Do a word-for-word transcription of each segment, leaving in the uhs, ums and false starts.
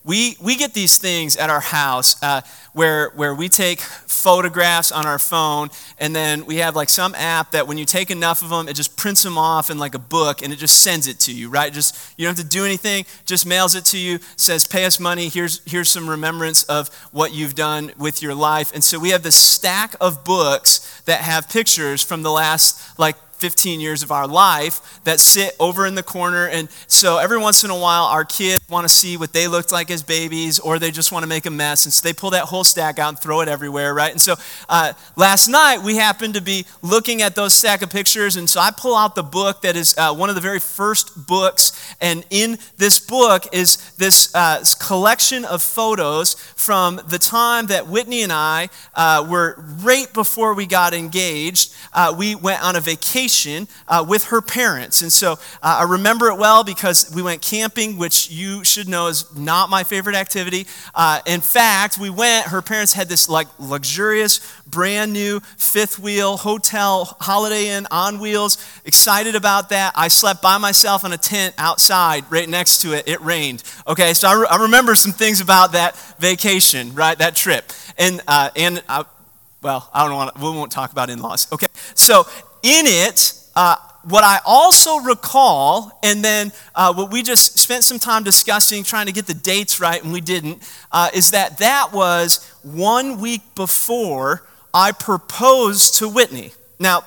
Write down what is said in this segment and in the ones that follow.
We we get these things at our house uh, where where we take photographs on our phone, and then we have like some app that when you take enough of them, it just prints them off in like a book, and it just sends it to you, right? Just you don't have to do anything, just mails it to you, says pay us money. Here's here's some remembrance of what you've done with your life. And so we have this stack of books that have pictures from the last like fifteen years of our life that sit over in the corner. And so every once in a while, our kids want to see what they looked like as babies, or they just want to make a mess. And so they pull that whole stack out and throw it everywhere, right? And so uh, last night, we happened to be looking at those stack of pictures. And so I pull out the book that is uh, one of the very first books. And in this book is this uh, collection of photos from the time that Whitney and I uh, were right before we got engaged. Uh, we went on a vacation Uh, with her parents. And so uh, I remember it well because we went camping, which you should know is not my favorite activity. Uh, in fact, we went, her parents had this like luxurious, brand new fifth wheel hotel, Holiday Inn on wheels. Excited about that. I slept by myself in a tent outside right next to it. It rained. Okay, so I, re- I remember some things about that vacation, right, that trip. And, uh, and I, well, I don't want to, we won't talk about in-laws. Okay, so in it, uh, what I also recall, and then uh, what we just spent some time discussing, trying to get the dates right, and we didn't, uh, is that that was one week before I proposed to Whitney. Now,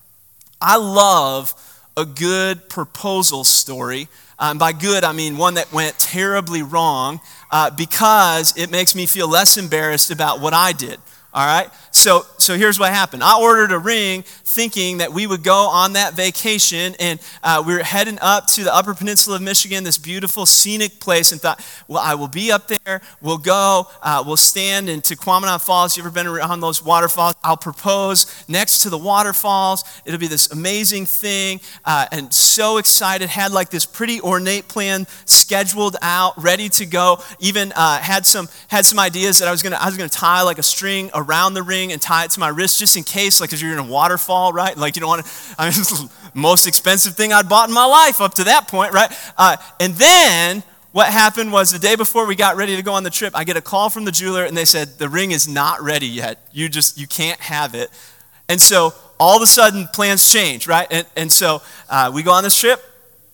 I love a good proposal story. Um, by good, I mean one that went terribly wrong uh, because it makes me feel less embarrassed about what I did. All right, so so here's what happened. I ordered a ring thinking that we would go on that vacation, and uh, we were heading up to the Upper Peninsula of Michigan, this beautiful scenic place, and thought, well, I will be up there, we'll go, uh, we'll stand in Tequamanon Falls. You ever been around those waterfalls? I'll propose next to the waterfalls. It'll be this amazing thing, uh, and so excited, had like this pretty ornate plan scheduled out, ready to go, even uh, had some had some ideas that I was gonna I was gonna tie like a string around the ring and tie it to my wrist just in case, like, because you're in a waterfall, right? Like, you don't want to, I mean, it's the most expensive thing I'd bought in my life up to that point, right? Uh, and then what happened was the day before we got ready to go on the trip, I get a call from the jeweler, and they said, the ring is not ready yet. You just, you can't have it. And so all of a sudden, plans change, right? And, and so uh, we go on this trip.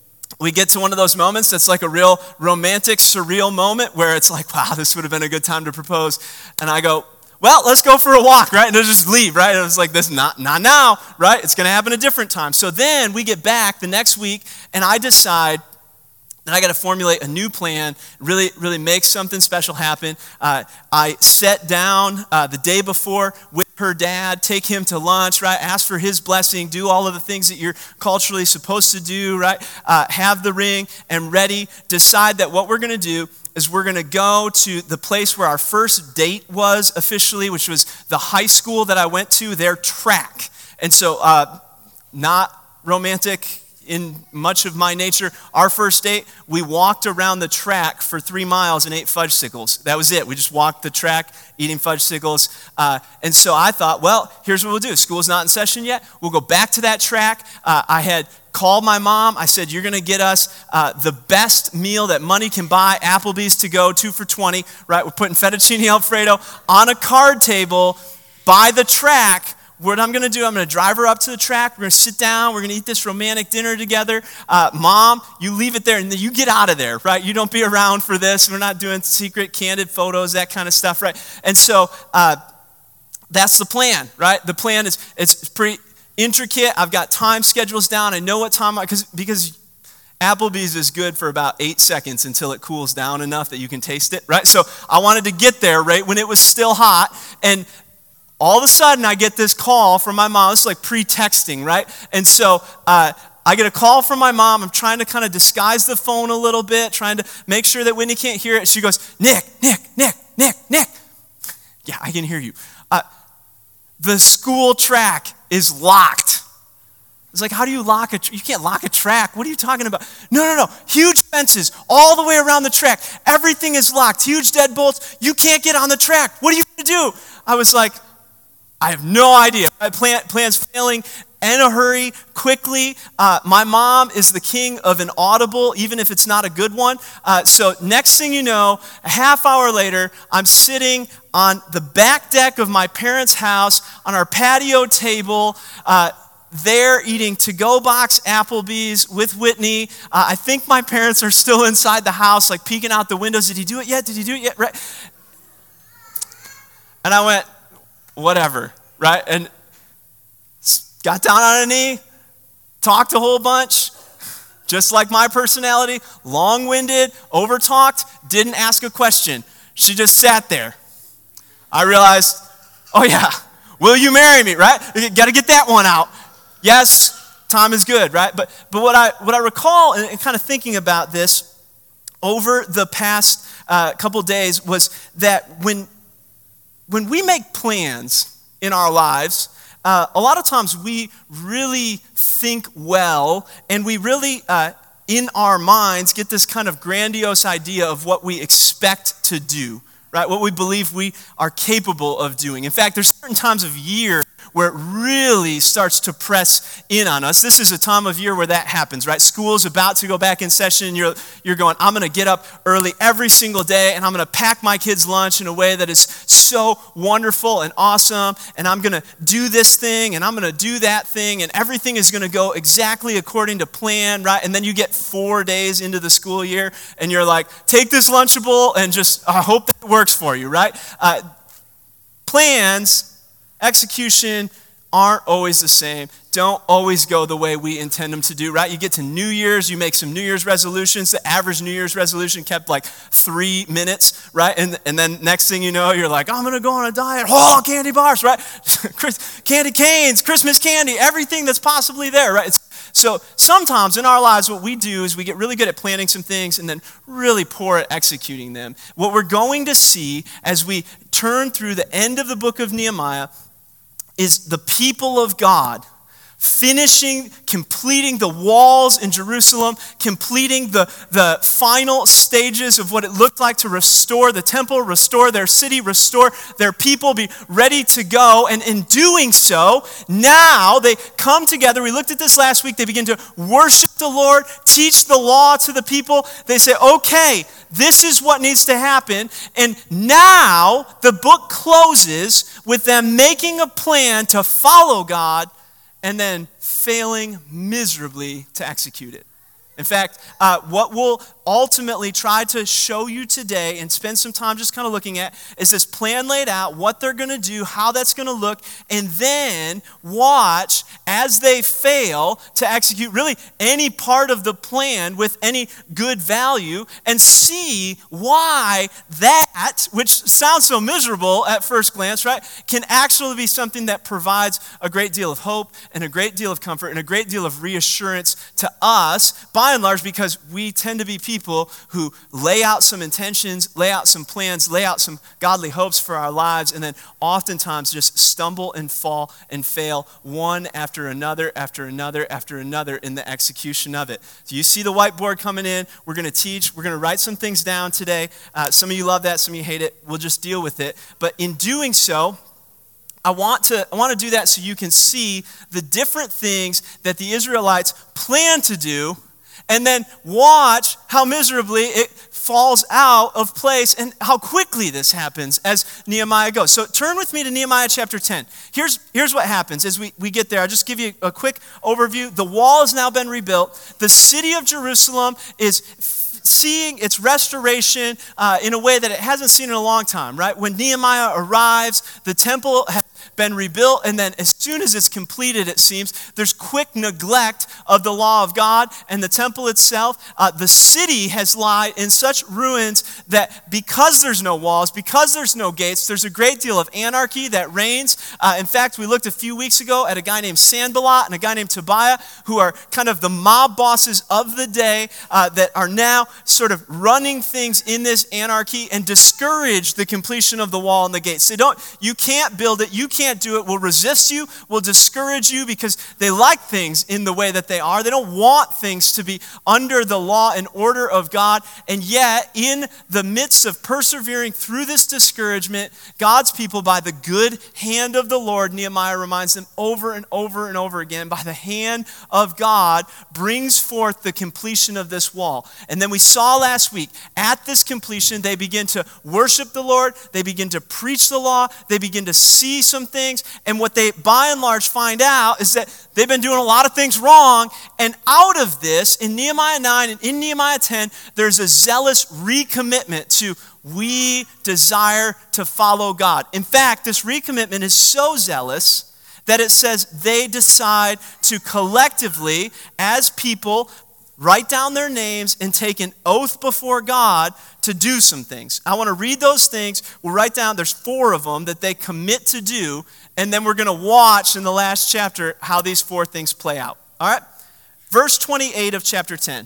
We get to one of those moments that's like a real romantic, surreal moment where it's like, wow, this would have been a good time to propose. And I go, well, let's go for a walk, right? And they'll just leave, right? It was like, this, not, not now, right? It's going to happen a different time. So then we get back the next week, and I decide that I got to formulate a new plan, really, really make something special happen. Uh, I sat down uh, the day before with her dad, take him to lunch, right? Ask for his blessing, do all of the things that you're culturally supposed to do, right? Uh, have the ring and ready. Decide that what we're going to do is we're going to go to the place where our first date was officially, which was the high school that I went to, their track. And so, uh, not romantic in much of my nature. Our first date, we walked around the track for three miles and ate fudgesicles. That was it. We just walked the track eating fudgesicles. Uh, and so I thought, well, here's what we'll do. School's not in session yet. We'll go back to that track. Uh, I had called my mom. I said, you're going to get us uh, the best meal that money can buy, Applebee's to go, two for twenty, right? We're putting fettuccine Alfredo on a card table by the track. What I'm going to do, I'm going to drive her up to the track. We're going to sit down. We're going to eat this romantic dinner together. Uh, Mom, you leave it there, and then you get out of there, right? You don't be around for this. We're not doing secret, candid photos, that kind of stuff, right? And so uh, that's the plan, right? The plan is it's pretty intricate. I've got time schedules down. I know what time, I, cause, because Applebee's is good for about eight seconds until it cools down enough that you can taste it, right? So I wanted to get there, right, when it was still hot, and all of a sudden, I get this call from my mom. It's like pre-texting, right? And so uh, I get a call from my mom. I'm trying to kind of disguise the phone a little bit, trying to make sure that Whitney can't hear it. She goes, Nick, Nick, Nick, Nick, Nick. Yeah, I can hear you. Uh, the school track is locked. It's like, how do you lock a, you can't lock a track. What are you talking about? No, no, no. Huge fences all the way around the track. Everything is locked. Huge deadbolts. You can't get on the track. What are you going to do? I was like, I have no idea. My plan, plan's failing. in a hurry, quickly. Uh, my mom is the king of an audible, even if it's not a good one. Uh, so next thing you know, a half hour later, I'm sitting on the back deck of my parents' house on our patio table, uh, there eating to-go box Applebee's with Whitney. Uh, I think my parents are still inside the house, like peeking out the windows. Did he do it yet? Did he do it yet? Right. And I went, whatever, right? And got down on a knee, talked a whole bunch, just like my personality, long-winded, over-talked, didn't ask a question. She just sat there. I realized, oh yeah, will you marry me, right? Got to get that one out. Yes, time is good, right? But but what I what I recall and, and kind of thinking about this over the past uh, couple days was that when when we make plans in our lives, uh, a lot of times we really think well, and we really uh, in our minds get this kind of grandiose idea of what we expect to do, right? What we believe we are capable of doing. In fact, there's certain times of year where it really starts to press in on us. This is a time of year where that happens, right? School's about to go back in session, and you're, you're going, I'm going to get up early every single day, and I'm going to pack my kids' lunch in a way that is so wonderful and awesome, and I'm going to do this thing, and I'm going to do that thing, and everything is going to go exactly according to plan, right? And then you get four days into the school year, and you're like, take this Lunchable, and just, I hope that it works for you, right? Uh, plans, execution aren't always the same, don't always go the way we intend them to do, right? You get to New Year's, you make some New Year's resolutions. The average New Year's resolution kept like three minutes, right? And, and then next thing you know, you're like, I'm going to go on a diet. Oh, candy bars, right? Candy canes, Christmas candy, everything that's possibly there, right? It's, so sometimes in our lives, what we do is we get really good at planning some things and then really poor at executing them. What we're going to see as we turn through the end of the book of Nehemiah is the people of God finishing, completing the walls in Jerusalem, completing the, the final stages of what it looked like to restore the temple, restore their city, restore their people, be ready to go. And in doing so, now they come together. We looked at this last week. They begin to worship the Lord, teach the law to the people. They say, okay, this is what needs to happen. And now the book closes with them making a plan to follow God and then failing miserably to execute it. In fact, uh, what we'll ultimately try to show you today and spend some time just kind of looking at is this plan laid out, what they're going to do, how that's going to look, and then watch as they fail to execute really any part of the plan with any good value and see why that, which sounds so miserable at first glance, right, can actually be something that provides a great deal of hope and a great deal of comfort and a great deal of reassurance to us, by and large, because we tend to be people who lay out some intentions, lay out some plans, lay out some godly hopes for our lives, and then oftentimes just stumble and fall and fail one after another, after another, after another in the execution of it. So you see the whiteboard coming in. We're going to teach. We're going to write some things down today. Uh, some of you love that. Some of you hate it. We'll just deal with it. But in doing so, I want to I want to do that so you can see the different things that the Israelites plan to do, and then watch how miserably it falls out of place and how quickly this happens as Nehemiah goes. So turn with me to Nehemiah chapter ten. Here's, here's what happens as we, we get there. I'll just give you a quick overview. The wall has now been rebuilt. The city of Jerusalem is seeing its restoration uh, in a way that it hasn't seen in a long time, right? When Nehemiah arrives, the temple has been rebuilt, and then as soon as it's completed, it seems, there's quick neglect of the law of God and the temple itself. Uh, the city has lied in such ruins that because there's no walls, because there's no gates, there's a great deal of anarchy that reigns. Uh, in fact, we looked a few weeks ago at a guy named Sanballat and a guy named Tobiah, who are kind of the mob bosses of the day uh, that are now sort of running things in this anarchy and discourage the completion of the wall and the gates. They don't, you can't build it, you can't do it, will resist you, will discourage you because they like things in the way that they are. They don't want things to be under the law and order of God. And yet, in the midst of persevering through this discouragement, God's people, by the good hand of the Lord, Nehemiah reminds them over and over and over again, by the hand of God, brings forth the completion of this wall. And then we saw last week, at this completion, they begin to worship the Lord, they begin to preach the law, they begin to see some things, and what they by and large find out is that they've been doing a lot of things wrong, and out of this, in Nehemiah nine and in Nehemiah ten, there's a zealous recommitment to we desire to follow God. In fact, this recommitment is so zealous that it says they decide to collectively, as people, write down their names and take an oath before God to do some things. I want to read those things. We'll write down, there's four of them that they commit to do, and then we're going to watch in the last chapter how these four things play out. All right? Verse twenty-eight of chapter ten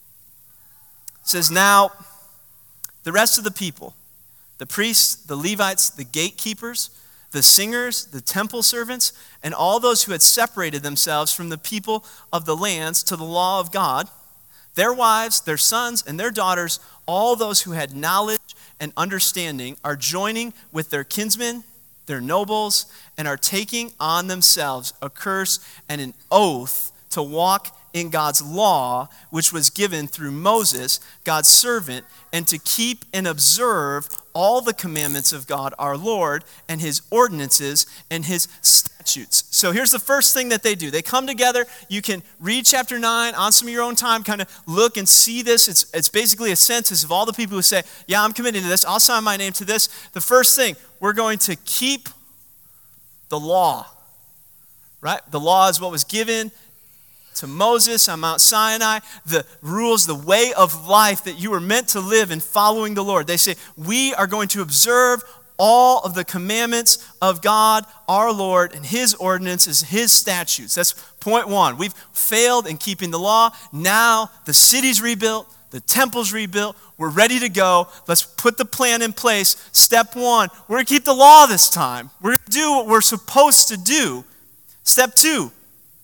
says, now the rest of the people, the priests, the Levites, the gatekeepers, the singers, the temple servants, and all those who had separated themselves from the people of the lands to the law of God, their wives, their sons, and their daughters, all those who had knowledge and understanding, are joining with their kinsmen, their nobles, and are taking on themselves a curse and an oath to walk in God's law, which was given through Moses, God's servant, and to keep and observe all the commandments of God our Lord and his ordinances and his statutes. So here's the first thing that they do. They come together. You can read chapter nine on some of your own time, kind of look and see this. It's, it's basically a census of all the people who say, yeah, I'm committing to this. I'll sign my name to this. The first thing, we're going to keep the law, right? The law is what was given to Moses on Mount Sinai, the rules, the way of life that you were meant to live in following the Lord. They say, we are going to observe all of the commandments of God, our Lord, and his ordinances, his statutes. That's point one. We've failed in keeping the law. Now the city's rebuilt, the temple's rebuilt. We're ready to go. Let's put the plan in place. Step one, we're going to keep the law this time. We're going to do what we're supposed to do. Step two,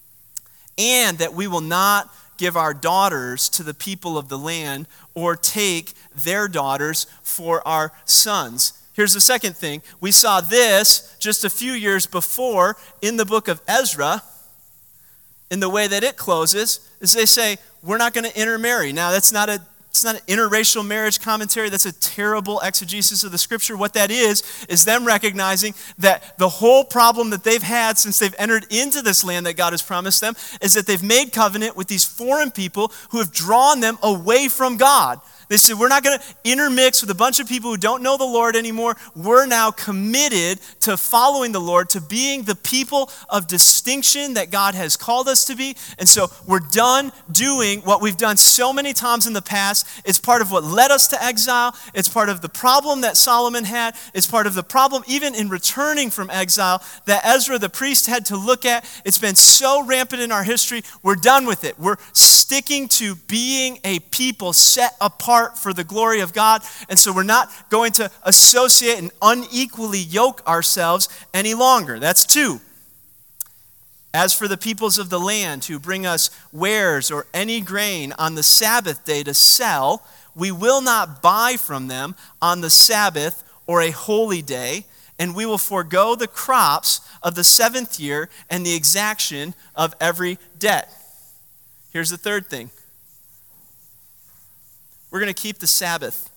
and that we will not give our daughters to the people of the land or take their daughters for our sons. Here's the second thing. We saw this just a few years before in the book of Ezra, in the way that it closes, is they say, we're not going to intermarry. Now, that's not a It's not an interracial marriage commentary. That's a terrible exegesis of the scripture. What that is, is them recognizing that the whole problem that they've had since they've entered into this land that God has promised them is that they've made covenant with these foreign people who have drawn them away from God. They said, we're not going to intermix with a bunch of people who don't know the Lord anymore. We're now committed to following the Lord, to being the people of distinction that God has called us to be. And so we're done doing what we've done so many times in the past. It's part of what led us to exile. It's part of the problem that Solomon had. It's part of the problem even in returning from exile that Ezra the priest had to look at. It's been so rampant in our history. We're done with it. We're sticking to being a people set apart for the glory of God. And so we're not going to associate and unequally yoke ourselves any longer. That's two. As for the peoples of the land who bring us wares or any grain on the Sabbath day to sell, we will not buy from them on the Sabbath or a holy day, and we will forego the crops of the seventh year and the exaction of every debt. Here's the third thing. We're going to keep the Sabbath.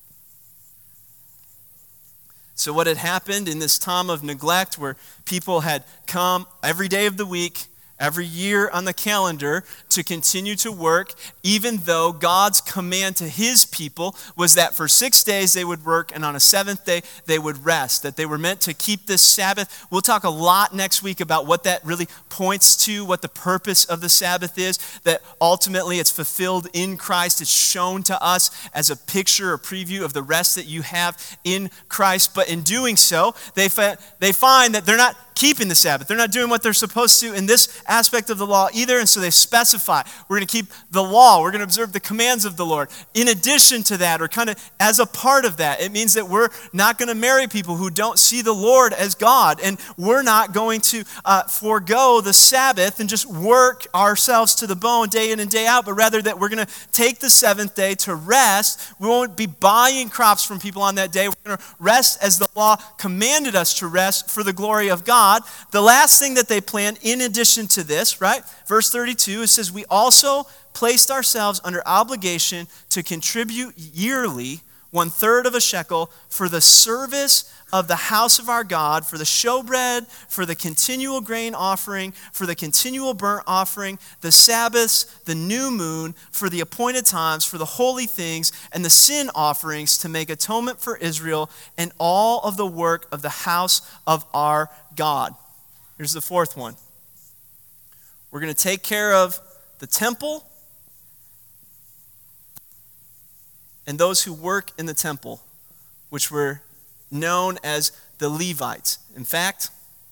So what had happened in this time of neglect where people had come every day of the week, every year on the calendar to continue to work, even though God's command to his people was that for six days they would work and on a seventh day they would rest, that they were meant to keep this Sabbath. We'll talk a lot next week about what that really points to, what the purpose of the Sabbath is, that ultimately it's fulfilled in Christ. It's shown to us as a picture, a preview of the rest that you have in Christ. But in doing so, they, fa- they find that they're not keeping the Sabbath. They're not doing what they're supposed to in this aspect of the law either. And so they specify, we're going to keep the law. We're going to observe the commands of the Lord. In addition to that, or kind of as a part of that, it means that we're not going to marry people who don't see the Lord as God. And we're not going to uh, forego the Sabbath and just work ourselves to the bone day in and day out, but rather that we're going to take the seventh day to rest. We won't be buying crops from people on that day. We're going to rest as the law commanded us to rest for the glory of God. The last thing that they plan in addition to this, right? Verse thirty-two, it says, we also placed ourselves under obligation to contribute yearly one third of a shekel for the service of the house of our God, for the showbread, for the continual grain offering, for the continual burnt offering, the Sabbaths, the new moon, for the appointed times, for the holy things, and the sin offerings to make atonement for Israel, and all of the work of the house of our God. Here's the fourth one. We're going to take care of the temple and those who work in the temple, which were known as the Levites. In fact,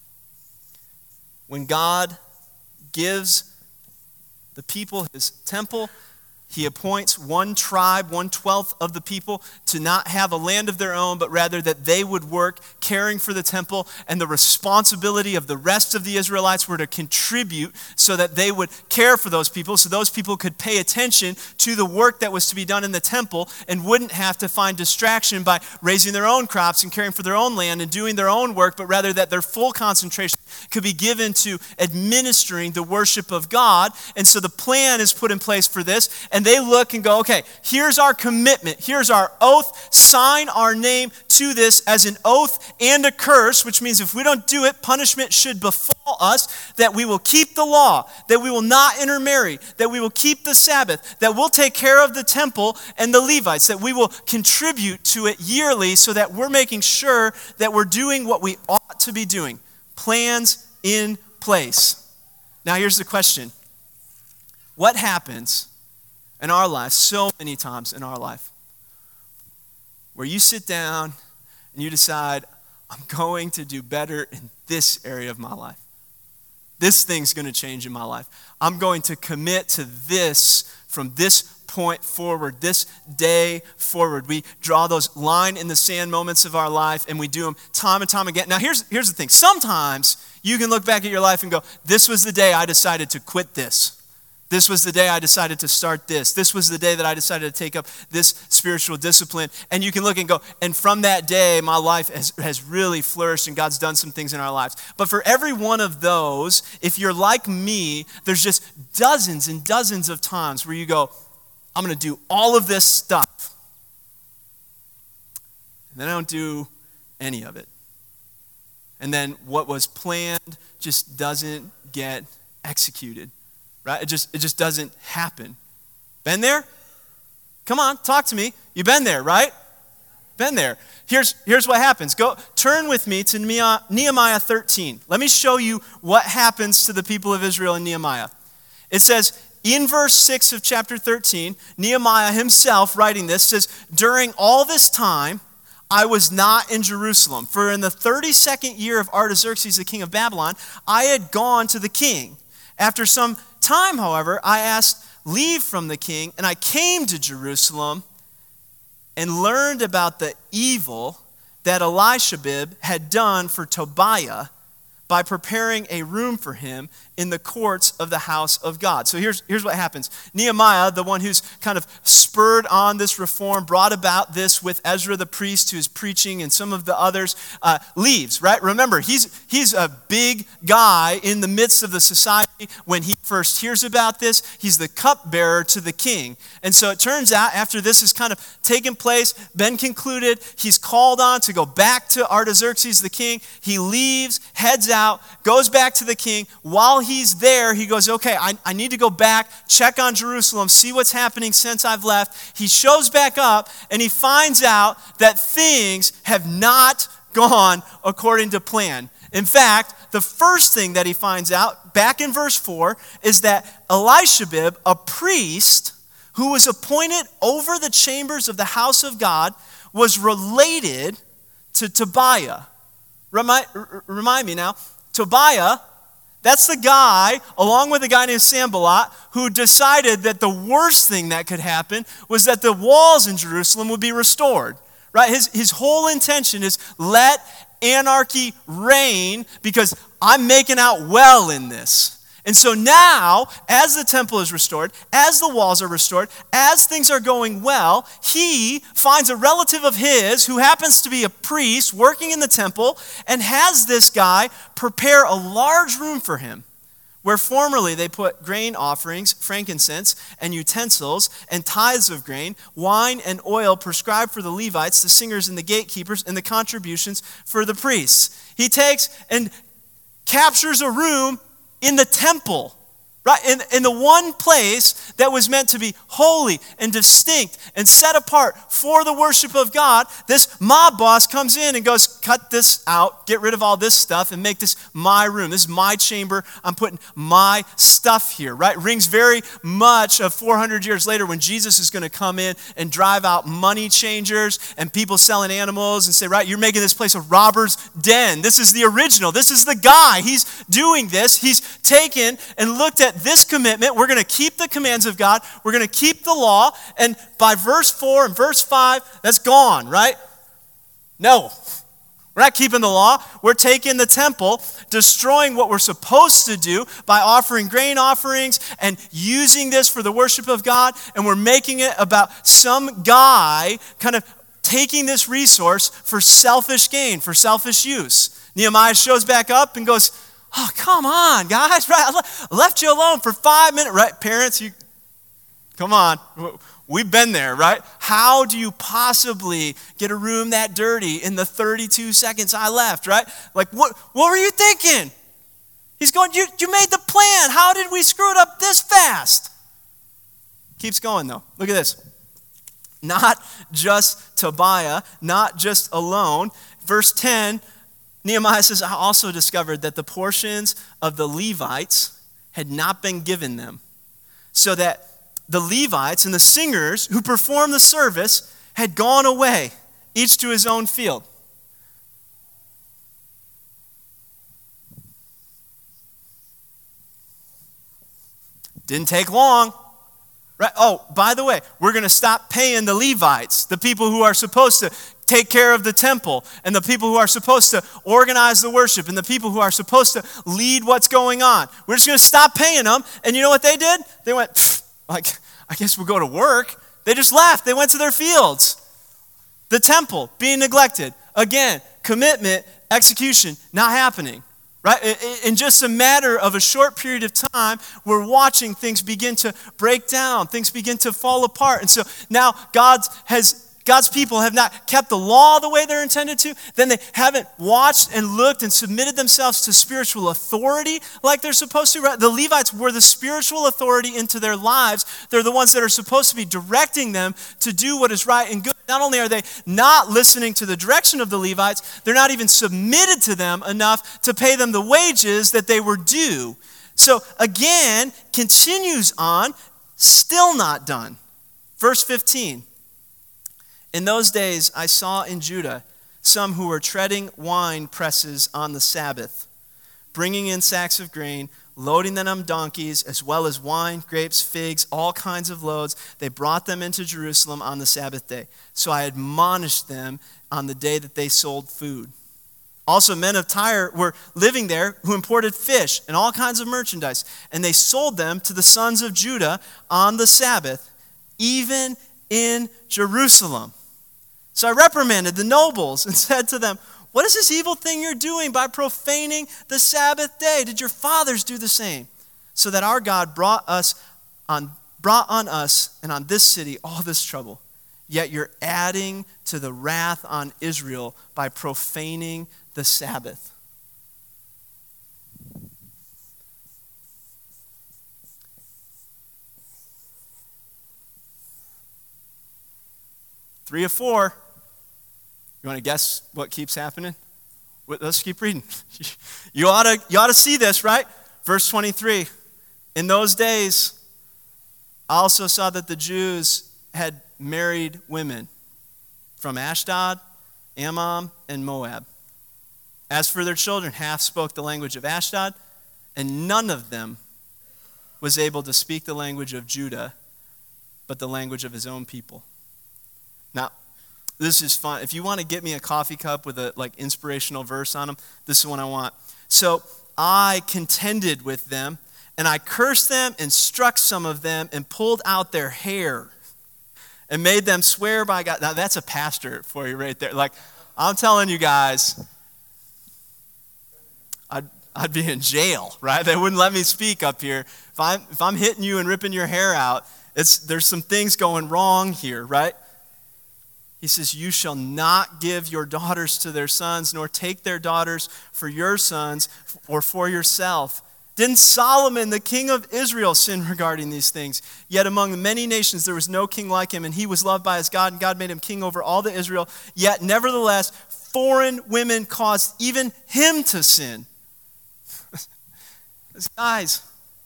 when God gives the people his temple, he appoints one tribe, one twelfth of the people to not have a land of their own, but rather that they would work caring for the temple, and the responsibility of the rest of the Israelites were to contribute so that they would care for those people, so those people could pay attention to the work that was to be done in the temple and wouldn't have to find distraction by raising their own crops and caring for their own land and doing their own work, but rather that their full concentration could be given to administering the worship of God. And so the plan is put in place for this, and they look and go, okay, here's our commitment, here's our oath, sign our name to this as an oath and a curse, which means if we don't do it, punishment should befall us, that we will keep the law, that we will not intermarry, that we will keep the Sabbath, that we'll take care of the temple and the Levites, that we will contribute to it yearly so that we're making sure that we're doing what we ought to be doing. Plans in place. Now here's the question. What happens in our life, so many times in our life, where you sit down and you decide, I'm going to do better in this area of my life. This thing's going to change in my life. I'm going to commit to this from this point forward, this day forward. We draw those line in the sand moments of our life, and we do them time and time again. Now here's, here's the thing. Sometimes you can look back at your life and go, this was the day I decided to quit this. This was the day I decided to start this. This was the day that I decided to take up this spiritual discipline. And you can look and go, and from that day, my life has, has really flourished and God's done some things in our lives. But for every one of those, if you're like me, there's just dozens and dozens of times where you go, I'm going to do all of this stuff. And then I don't do any of it. And then what was planned just doesn't get executed. Right? It just, it just doesn't happen. Been there? Come on, talk to me. You've been there, right? Been there. Here's, here's what happens. Go turn with me to Nehemiah thirteen. Let me show you what happens to the people of Israel in Nehemiah. It says, in verse six of chapter thirteen, Nehemiah himself writing this says, during all this time, I was not in Jerusalem. For in the thirty-second year of Artaxerxes, the king of Babylon, I had gone to the king. After some time, however, I asked leave from the king, and I came to Jerusalem and learned about the evil that Elishabib had done for Tobiah by preparing a room for him in the courts of the house of God. So here's, here's what happens. Nehemiah, the one who's kind of spurred on this reform, brought about this with Ezra the priest who's preaching and some of the others, uh, leaves, right? Remember, he's, he's a big guy in the midst of the society. When he first hears about this, he's the cupbearer to the king. And so it turns out after this has kind of taken place, been concluded, he's called on to go back to Artaxerxes the king. He leaves, heads out, goes back to the king. While he's there, he goes, okay, I, I need to go back, check on Jerusalem, see what's happening since I've left. He shows back up and he finds out that things have not gone according to plan. In fact, the first thing that he finds out, back in verse four, is that Elishabib, a priest who was appointed over the chambers of the house of God, was related to Tobiah. Remind, remind me now, Tobiah, that's the guy, along with a guy named Sanballat, who decided that the worst thing that could happen was that the walls in Jerusalem would be restored. Right? His, his whole intention is let anarchy reign because I'm making out well in this. And so now, as the temple is restored, as the walls are restored, as things are going well, he finds a relative of his who happens to be a priest working in the temple and has this guy prepare a large room for him, where formerly they put grain offerings, frankincense, and utensils, and tithes of grain, wine and oil prescribed for the Levites, the singers and the gatekeepers, and the contributions for the priests. He takes and captures a room in the temple, right? In, in the one place that was meant to be holy and distinct and set apart for the worship of God, this mob boss comes in and goes, cut this out, get rid of all this stuff and make this my room. This is my chamber. I'm putting my stuff here, right? Rings very much of four hundred years later when Jesus is going to come in and drive out money changers and people selling animals and say, right, you're making this place a robber's den. This is the original. This is the guy. He's doing this. He's taken and looked at this commitment. We're going to keep the commands of God. We're going to keep the law. And by verse four and verse five, that's gone, right? No. We're not keeping the law. We're taking the temple, destroying what we're supposed to do by offering grain offerings and using this for the worship of God. And we're making it about some guy kind of taking this resource for selfish gain, for selfish use. Nehemiah shows back up and goes, oh, come on, guys. Right? I left you alone for five minutes. Right, parents, you come on. We've been there, right? How do you possibly get a room that dirty in the thirty-two seconds I left, right? Like, what what were you thinking? He's going, you, you made the plan. How did we screw it up this fast? Keeps going, though. Look at this. Not just Tobiah, not just alone. Verse ten, Nehemiah says, I also discovered that the portions of the Levites had not been given them, so that the Levites and the singers who performed the service had gone away, each to his own field. Didn't take long. Right? Oh, by the way, we're going to stop paying the Levites, the people who are supposed to take care of the temple, and the people who are supposed to organize the worship, and the people who are supposed to lead what's going on. We're just going to stop paying them. And you know what they did? They went, like, I guess we'll go to work. They just left. They went to their fields. The temple being neglected. Again, commitment, execution, not happening. Right? In just a matter of a short period of time, we're watching things begin to break down. Things begin to fall apart. And so now God has God's people have not kept the law the way they're intended to. Then they haven't watched and looked and submitted themselves to spiritual authority like they're supposed to. The Levites were the spiritual authority into their lives. They're the ones that are supposed to be directing them to do what is right and good. Not only are they not listening to the direction of the Levites, they're not even submitted to them enough to pay them the wages that they were due. So again, continues on, still not done. Verse fifteen. In those days, I saw in Judah some who were treading wine presses on the Sabbath, bringing in sacks of grain, loading them on donkeys, as well as wine, grapes, figs, all kinds of loads. They brought them into Jerusalem on the Sabbath day. So I admonished them on the day that they sold food. Also, men of Tyre were living there who imported fish and all kinds of merchandise, and they sold them to the sons of Judah on the Sabbath, even in Jerusalem. So I reprimanded the nobles and said to them, what is this evil thing you're doing by profaning the Sabbath day? Did your fathers do the same? So that our God brought us on, brought on us and on this city all this trouble. Yet you're adding to the wrath on Israel by profaning the Sabbath. Three of four. You want to guess what keeps happening? Let's keep reading. You ought to, you ought to see this, right? Verse twenty-three. In those days, I also saw that the Jews had married women from Ashdod, Ammon, and Moab. As for their children, half spoke the language of Ashdod, and none of them was able to speak the language of Judah, but the language of his own people. Now, this is fun. If you want to get me a coffee cup with a like inspirational verse on them, this is what I want. So I contended with them, and I cursed them and struck some of them and pulled out their hair and made them swear by God. Now, that's a pastor for you right there. Like, I'm telling you guys, I'd, I'd be in jail, right? They wouldn't let me speak up here. If I'm, if I'm hitting you and ripping your hair out, it's, there's some things going wrong here, right? He says, you shall not give your daughters to their sons, nor take their daughters for your sons or for yourself. Didn't Solomon, the king of Israel, sin regarding these things? Yet among the many nations there was no king like him, and he was loved by his God, and God made him king over all the Israel. Yet nevertheless, foreign women caused even him to sin. Guys,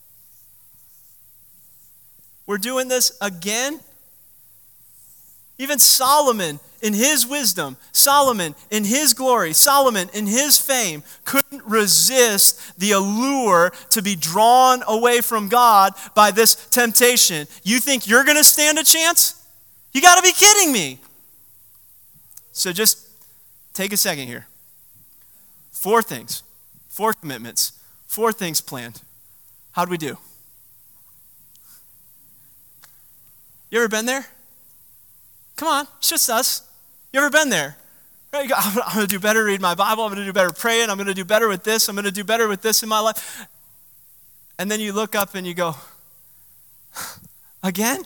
we're doing this again? Even Solomon, in his wisdom, Solomon, in his glory, Solomon, in his fame, couldn't resist the allure to be drawn away from God by this temptation. You think you're going to stand a chance? You got to be kidding me. So just take a second here. Four things, four commitments, four things planned. How'd we do? You ever been there? Come on, it's just us. You ever been there? Right? You go, I'm going to do better reading my Bible. I'm going to do better praying. I'm going to do better with this. I'm going to do better with this in my life. And then you look up and you go, again?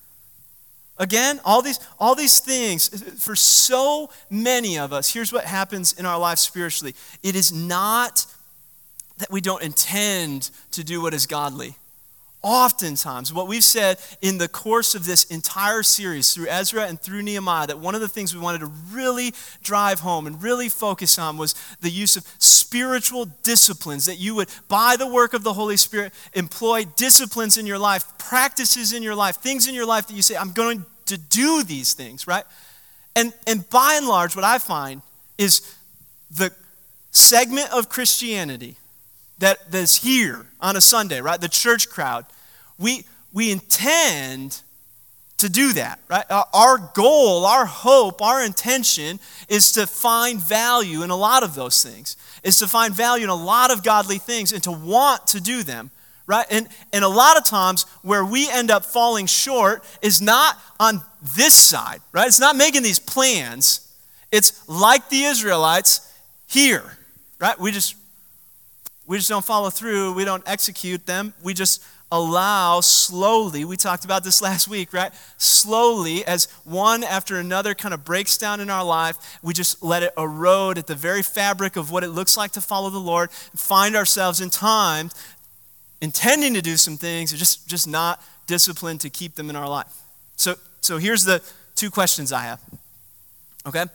Again? All these, all these things. For so many of us, here's what happens in our life spiritually. It is not that we don't intend to do what is godly. Oftentimes, what we've said in the course of this entire series through Ezra and through Nehemiah, that one of the things we wanted to really drive home and really focus on was the use of spiritual disciplines, that you would, by the work of the Holy Spirit, employ disciplines in your life, practices in your life, things in your life that you say, I'm going to do these things, right? And, and by and large, what I find is the segment of Christianity that that's here on a Sunday, right? The church crowd. We we intend to do that, right? Our goal, our hope, our intention is to find value in a lot of those things. Is to find value in a lot of godly things and to want to do them, right? And and a lot of times where we end up falling short is not on this side, right? It's not making these plans. It's like the Israelites here, right? We just We just don't follow through. We don't execute them. We just allow slowly. We talked about this last week, right? Slowly, as one after another kind of breaks down in our life, we just let it erode at the very fabric of what it looks like to follow the Lord, and find ourselves in time intending to do some things, and just, just not disciplined to keep them in our life. So, so here's the two questions I have. Okay?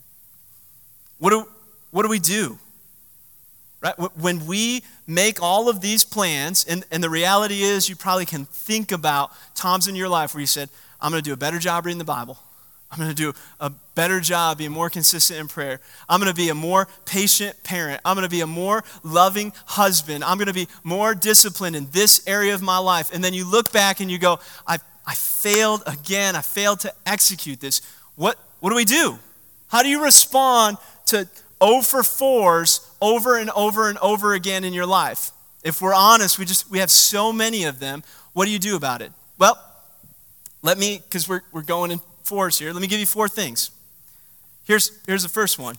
What do, what do we do? Right? When we make all of these plans, and, and the reality is you probably can think about times in your life where you said, I'm going to do a better job reading the Bible. I'm going to do a better job being more consistent in prayer. I'm going to be a more patient parent. I'm going to be a more loving husband. I'm going to be more disciplined in this area of my life. And then you look back and you go, I, I failed again. I failed to execute this. What, what do we do? How do you respond to oh for fours over and over and over again in your life? If we're honest, we just we have so many of them. What do you do about it? Well, let me, because we're we're going in fours here, let me give you four things. Here's here's the first one.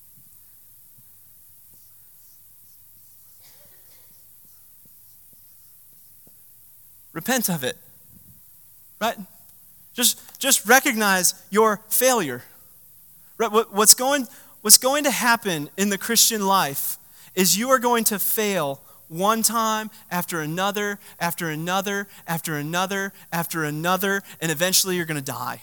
Repent of it. Right? Just just recognize your failure. Right? What, what's going What's going to happen in the Christian life is you are going to fail one time after another, after another, after another, after another, and eventually you're going to die.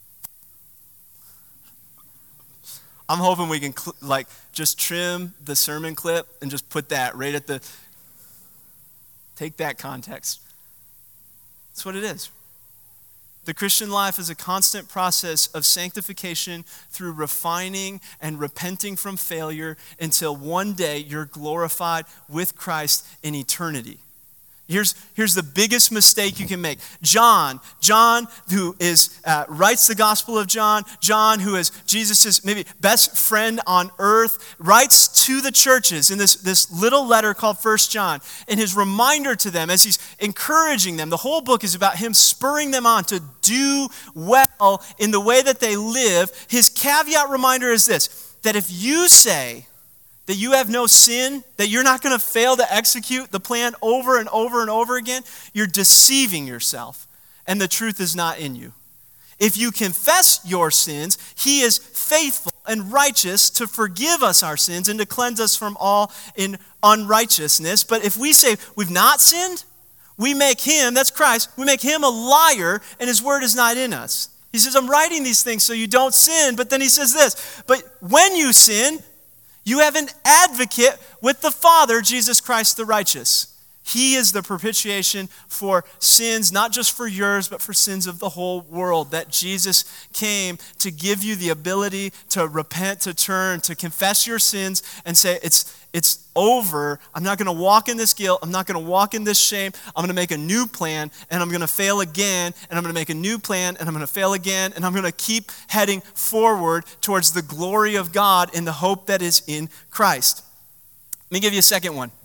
I'm hoping we can cl- like just trim the sermon clip and just put that right at the, take that context. That's what it is. The Christian life is a constant process of sanctification through refining and repenting from failure until one day you're glorified with Christ in eternity. Here's, here's the biggest mistake you can make. John, John who is uh, writes the Gospel of John, John who is Jesus' maybe best friend on earth, writes to the churches in this, this little letter called First John. And his reminder to them as he's encouraging them, the whole book is about him spurring them on to do well in the way that they live. His caveat reminder is this, that if you say that you have no sin, that you're not going to fail to execute the plan over and over and over again, you're deceiving yourself, and the truth is not in you. If you confess your sins, he is faithful and righteous to forgive us our sins and to cleanse us from all in unrighteousness. But if we say we've not sinned, we make him, that's Christ, we make him a liar, and his word is not in us. He says, I'm writing these things so you don't sin, but then he says this, but when you sin, you have an advocate with the Father, Jesus Christ the righteous. He is the propitiation for sins, not just for yours, but for sins of the whole world. That Jesus came to give you the ability to repent, to turn, to confess your sins and say, it's It's over. I'm not going to walk in this guilt. I'm not going to walk in this shame. I'm going to make a new plan, and I'm going to fail again, and I'm going to make a new plan, and I'm going to fail again, and I'm going to keep heading forward towards the glory of God in the hope that is in Christ. Let me give you a second one.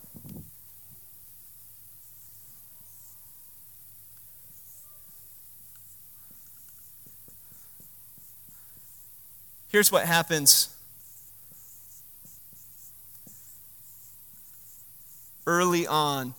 Here's what happens early on.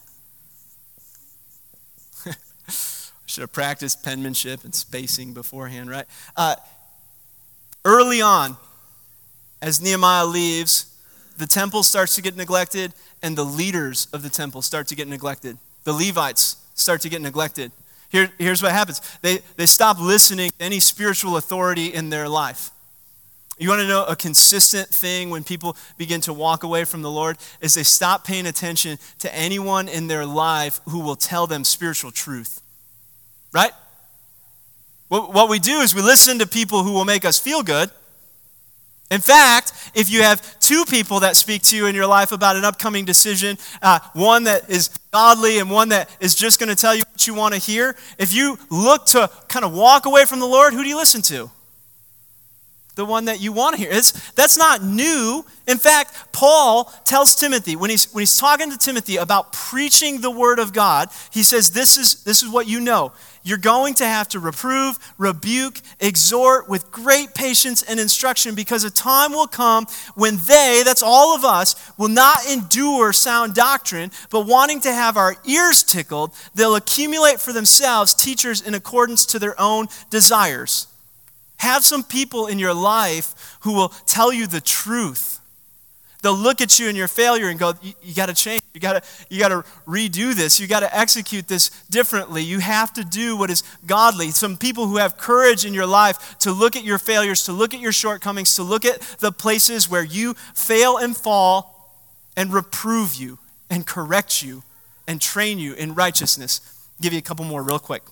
I should have practiced penmanship and spacing beforehand, right? Uh, early on, as Nehemiah leaves, the temple starts to get neglected, and the leaders of the temple start to get neglected. The Levites start to get neglected. Here, here's what happens. They, they stop listening to any spiritual authority in their life. You want to know a consistent thing when people begin to walk away from the Lord is they stop paying attention to anyone in their life who will tell them spiritual truth. Right? What, what we do is we listen to people who will make us feel good. In fact, if you have two people that speak to you in your life about an upcoming decision, uh, one that is godly and one that is just going to tell you what you want to hear, if you look to kind of walk away from the Lord, who do you listen to? The one that you want to hear. It's, that's not new. In fact, Paul tells Timothy, when he's, when he's talking to Timothy about preaching the word of God, he says, this is, this is what you know. You're going to have to reprove, rebuke, exhort with great patience and instruction, because a time will come when they, that's all of us, will not endure sound doctrine, but wanting to have our ears tickled, they'll accumulate for themselves teachers in accordance to their own desires. Have some people in your life who will tell you the truth. They'll look at you and your failure and go, you, you got to change. You got to you got to redo this. You got to execute this differently. You have to do what is godly. Some people who have courage in your life to look at your failures, to look at your shortcomings, to look at the places where you fail and fall and reprove you and correct you and train you in righteousness. I'll give you a couple more real quick.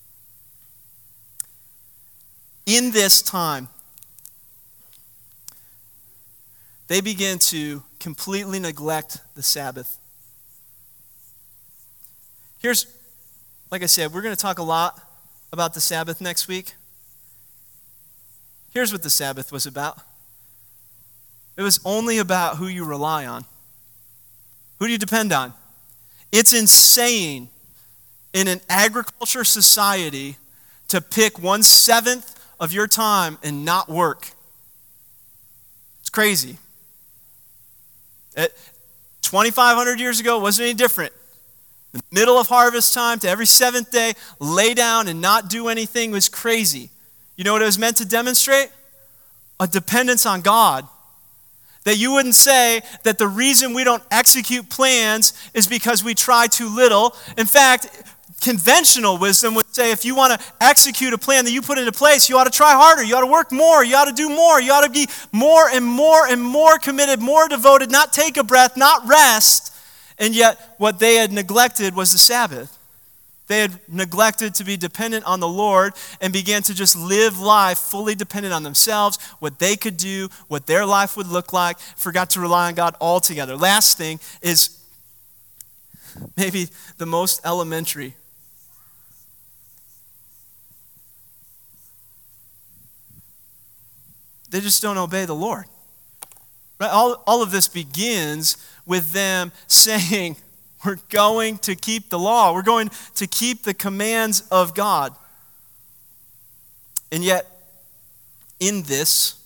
In this time, they begin to completely neglect the Sabbath. Here's, like I said, we're going to talk a lot about the Sabbath next week. Here's what the Sabbath was about. It was only about who you rely on. Who do you depend on? It's insane in an agriculture society to pick one-seventh of your time and not work. It's crazy. twenty-five hundred years ago, it wasn't any different. The middle of harvest time to every seventh day, lay down and not do anything was crazy. You know what it was meant to demonstrate? A dependence on God. That you wouldn't say that the reason we don't execute plans is because we try too little. In fact, conventional wisdom would say if you want to execute a plan that you put into place, you ought to try harder, you ought to work more, you ought to do more, you ought to be more and more and more committed, more devoted, not take a breath, not rest. And yet what they had neglected was the Sabbath. They had neglected to be dependent on the Lord and began to just live life fully dependent on themselves, what they could do, what their life would look like, forgot to rely on God altogether. Last thing is maybe the most elementary. They just don't obey the Lord. Right? All, all of this begins with them saying, we're going to keep the law. We're going to keep the commands of God. And yet, in this,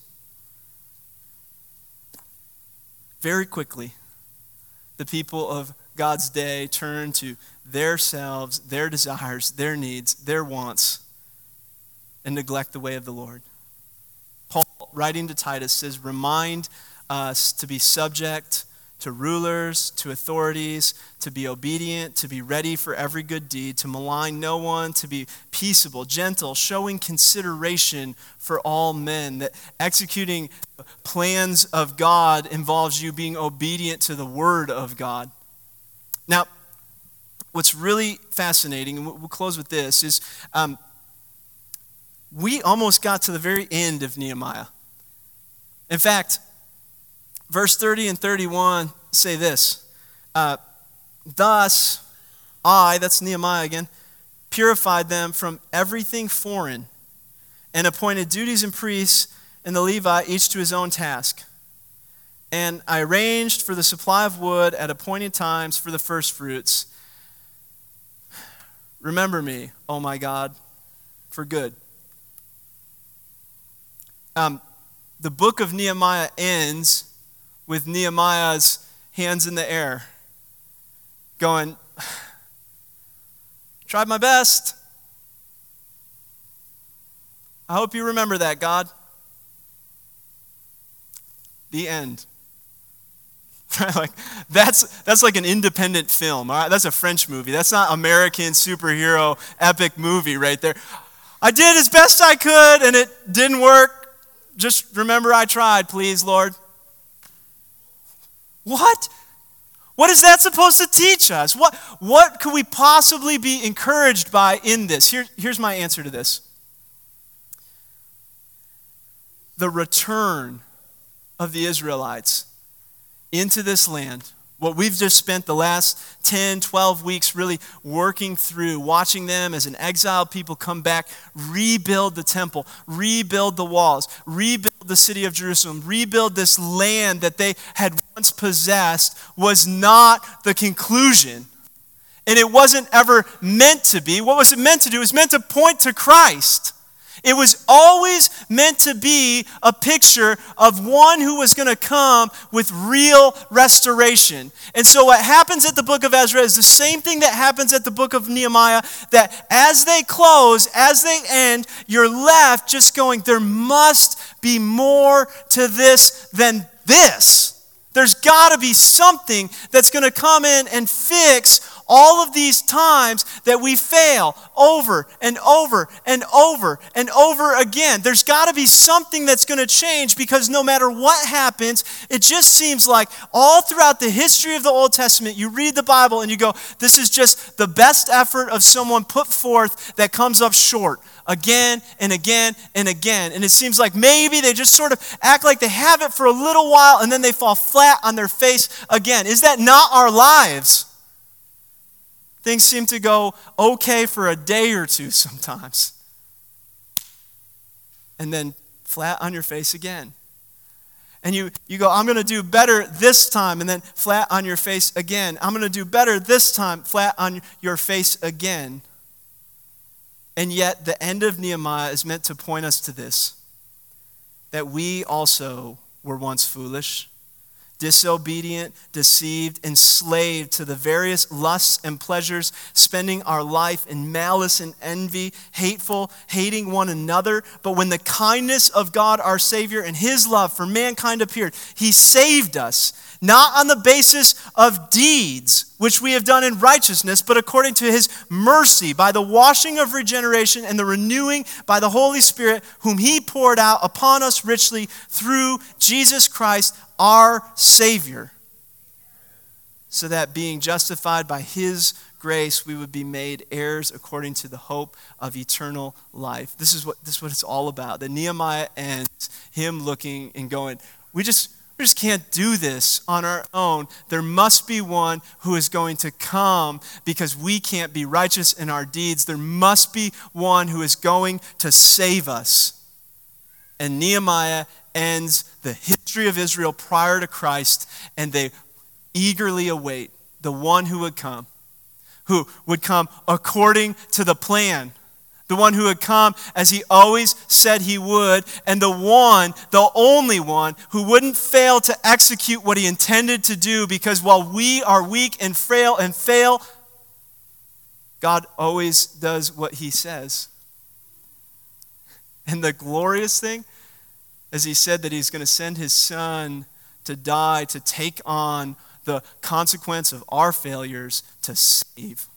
very quickly, the people of God's day turn to their selves, their desires, their needs, their wants, and neglect the way of the Lord. Paul, writing to Titus, says, remind us to be subject to rulers, to authorities, to be obedient, to be ready for every good deed, to malign no one, to be peaceable, gentle, showing consideration for all men. That executing plans of God involves you being obedient to the word of God. Now, what's really fascinating, and we'll close with this, is um, we almost got to the very end of Nehemiah. In fact, verse thirty and thirty-one say this, uh, thus I, that's Nehemiah again, purified them from everything foreign and appointed duties and priests and the Levite, each to his own task. And I arranged for the supply of wood at appointed times for the first fruits. Remember me, oh my God, for good. Um, the book of Nehemiah ends with Nehemiah's hands in the air, going, tried my best. I hope you remember that, God. The end. Like that's that's like an independent film. All right, that's a French movie. That's not American superhero epic movie right there. I did as best I could, and it didn't work. Just remember I tried, please, Lord. What? What is that supposed to teach us? What, what could we possibly be encouraged by in this? Here, here's my answer to this. The return of the Israelites into this land, what we've just spent the last ten, twelve weeks really working through, watching them as an exiled people come back, rebuild the temple, rebuild the walls, rebuild the city of Jerusalem, rebuild this land that they had once possessed, was not the conclusion. And it wasn't ever meant to be. What was it meant to do? It was meant to point to Christ. It was always meant to be a picture of one who was going to come with real restoration. And so what happens at the book of Ezra is the same thing that happens at the book of Nehemiah, that as they close, as they end, you're left just going, there must be more to this than this. There's got to be something that's going to come in and fix all of these times that we fail over and over and over and over again. There's got to be something that's going to change, because no matter what happens, it just seems like all throughout the history of the Old Testament, you read the Bible and you go, this is just the best effort of someone put forth that comes up short again and again and again. And it seems like maybe they just sort of act like they have it for a little while and then they fall flat on their face again. Is that not our lives? Things seem to go okay for a day or two sometimes. And then flat on your face again. And you, you go, I'm going to do better this time, and then flat on your face again. I'm going to do better this time, flat on your face again. And yet the end of Nehemiah is meant to point us to this, that we also were once foolish, disobedient, deceived, enslaved to the various lusts and pleasures, spending our life in malice and envy, hateful, hating one another. But when the kindness of God our Savior and His love for mankind appeared, He saved us, not on the basis of deeds, which we have done in righteousness, but according to His mercy, by the washing of regeneration and the renewing by the Holy Spirit, whom He poured out upon us richly through Jesus Christ, our Savior, so that being justified by His grace we would be made heirs according to the hope of eternal life. This is what this is what it's all about. That Nehemiah ends him looking and going, we just we just can't do this on our own. There must be one who is going to come because we can't be righteous in our deeds. There must be one who is going to save us. And Nehemiah ends the history of Israel prior to Christ, and they eagerly await the one who would come, who would come according to the plan, the one who would come as he always said he would, and the one, the only one, who wouldn't fail to execute what he intended to do, because while we are weak and frail and fail, God always does what he says. And the glorious thing, as he said that he's going to send his son to die, to take on the consequence of our failures, to save.